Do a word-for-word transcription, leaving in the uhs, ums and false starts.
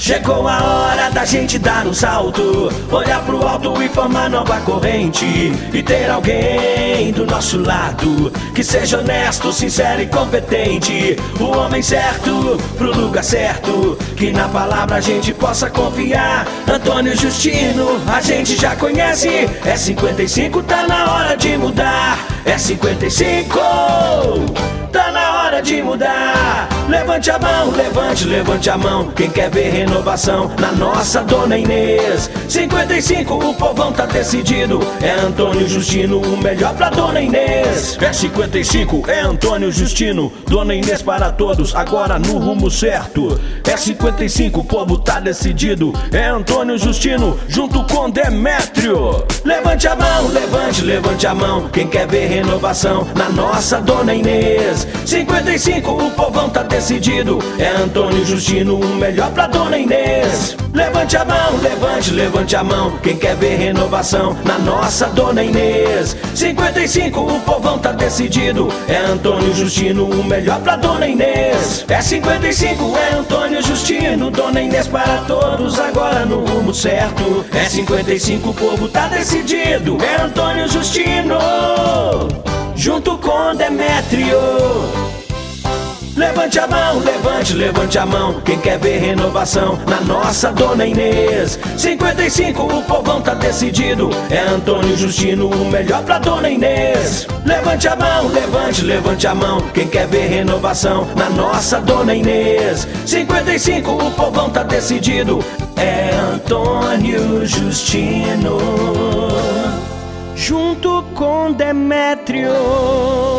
Chegou a hora da gente dar um salto, olhar pro alto e formar nova corrente, e ter alguém do nosso lado que seja honesto, sincero e competente. O homem certo pro lugar certo, que na palavra a gente possa confiar. Antônio Justino, a gente já conhece. É cinquenta e cinco, tá na hora de mudar. É cinquenta e cinco, tá na hora de mudar. Levante a mão, levante, levante a mão. Quem quer ver renovação na nossa Dona Inês. Cinquenta e cinco, o povão tá decidido. É Antônio Justino, o melhor pra Dona Inês. É cinquenta e cinco, é Antônio Justino, Dona Inês para todos, agora no rumo certo. É cinquenta e cinco, o povo tá decidido. É Antônio Justino, junto com Demétrio. Levante a mão, levante, levante a mão. Quem quer ver renovação na nossa Dona Inês. Cinquenta e cinco, o povão tá decidido. É Antônio Justino, o melhor pra Dona Inês. Levante a mão, levante, levante a mão. Quem quer ver renovação na nossa Dona Inês. Cinquenta e cinco, o povão tá decidido. É Antônio Justino, o melhor pra Dona Inês. É cinquenta e cinco, é Antônio Justino, Dona Inês para todos, agora no rumo certo. É cinquenta e cinco, o povo tá decidido. É Antônio Justino, junto com Demétrio. Levante a mão, levante, levante a mão. Quem quer ver renovação na nossa Dona Inês. Cinquenta e cinco, o povão tá decidido. É Antônio Justino, o melhor pra Dona Inês. Levante a mão, levante, levante a mão. Quem quer ver renovação na nossa Dona Inês. Cinquenta e cinco, o povão tá decidido. É Antônio Justino, junto com Demétrio.